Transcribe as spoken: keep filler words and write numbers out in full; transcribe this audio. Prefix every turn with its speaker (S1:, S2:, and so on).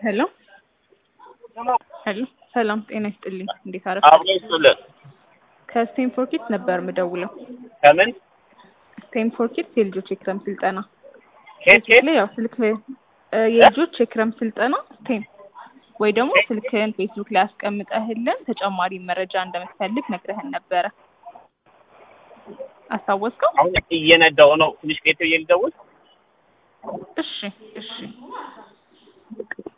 S1: ሄሎ ሄሎ ሰላም ጤና ይስጥልኝ። እንዴት አረፈ?
S2: አብሮ ይስጥልኝ።
S1: ከስቴንፎርድ ኪድስ ነበር የምደውለው።
S2: ከምን
S1: ስቴንፎርድ ኪድስ የልጆች የክረም ስልጠና
S2: ኬት ኬት
S1: ላይ ያው ስልክ የልጆች የክረም ስልጠና ስቴም ወይ ደግሞ ስልክህን ፌስቡክ ላይ አስቀምጠህልን ተጨማሪ መረጃ እንደምትፈልግ ነግረህን ነበረ። አስታወስከው?
S2: አሁን እየነዳሁ ነው። ትንሽ ቤት እየልደውል
S1: እሺ እሺ